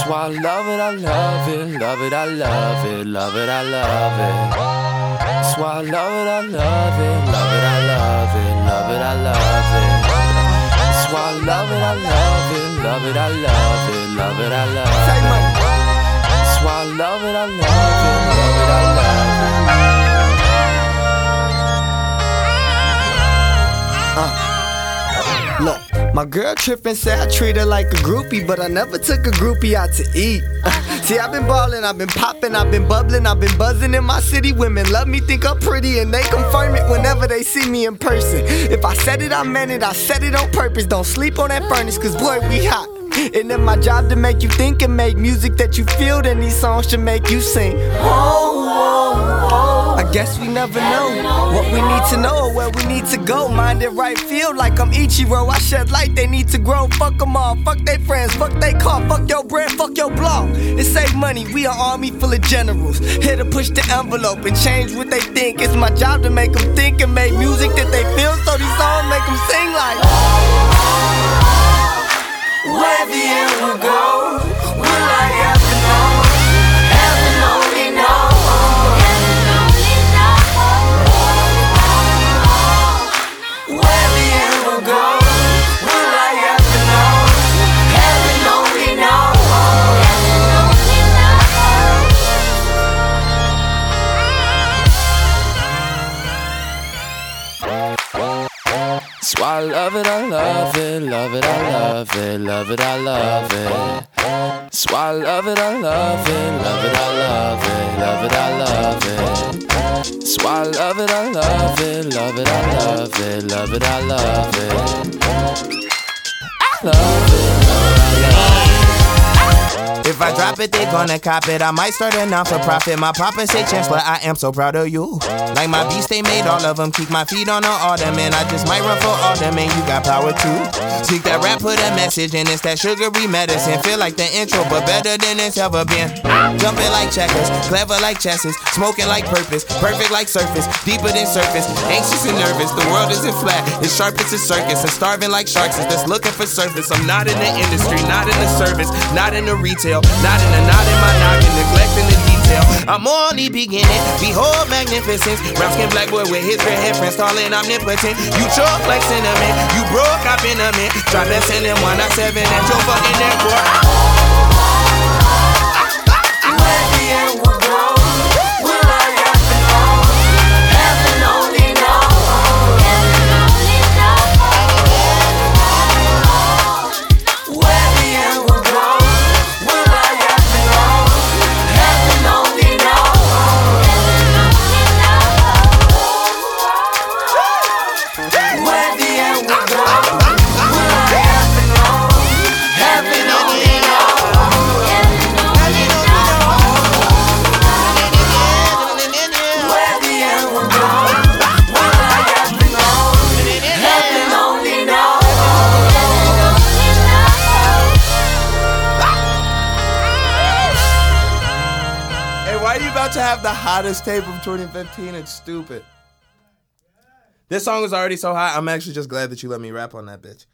That's why I love it, I love it, love it, I love it, love it, I love it. That's why I love it, I love it, love it, I love it, love it, I love it. That's why I love it, I love it, love it, I love it, love it, I love it. That's why I love it, I love it, love it, I love it. Look, my girl trippin' said I treat her like a groupie, but I never took a groupie out to eat. See, I've been ballin', I've been poppin', I've been bubblin', I've been buzzin' in my city. Women love me, think I'm pretty, and they confirm it whenever they see me in person. If I said it, I meant it, I said it on purpose. Don't sleep on that furnace, cause boy, we hot. And then my job to make you think and make music that you feel, then these songs should make you sing. I guess we never know what we need to know or where we need to go. Mind it right, feel like I'm Ichiro. I shed light, they need to grow. Fuck them all, fuck they friends, fuck they car, fuck your brand, fuck your blog. It save money, we an army full of generals. Here to push the envelope and change what they think. It's my job to make them think and make music that they feel, so these songs make them sing like where the end will go, will I ever know? Heaven only knows. Heaven only knows. Where the end will go, will I ever know? Heaven only knows. Heaven only knows. That's why I love it, I love it, love it, I love it, love it, I love it. That's why I love it, I love it, love it, I love it, love it, I love it. That's why I love it, I love it, love it, I love it, love it, I love it. I love it, love it. If I drop it, they gonna cop it. I might start a non-for-profit. My papa say, Chancellor, I am so proud of you. Like my beast, they made all of them. Keep my feet on the ottoman. I just might run for alderman. You got power too. Seek that rap, put a message in. It's that sugary medicine. Feel like the intro, but better than it's ever been. Jumping like checkers, clever like chesses. Smoking like purpose, perfect like surface. Deeper than surface, anxious and nervous. The world isn't flat, it's sharp as a circus. And starving like sharks is just looking for surface. I'm not in the industry, not in the service, not in the retail. Not in my knocking, neglecting the detail. I'm only beginning, behold magnificence. Brown skin black boy with his red hair, friends calling omnipotent. You choke like cinnamon, you broke up in a mint. Drop that sending 197 at your fucking airport. where the end will go, will I ever know? Heaven only knows. Heaven only knows. Where the end will go, will I ever know? Heaven only knows. Where the end will go, will I ever know? Heaven only knows. Where the end will go, will I ever know? Heaven only knows. Hey, why are you about to have the hottest tape of 2015? It's stupid. This song is already so hot, I'm actually just glad that you let me rap on that bitch.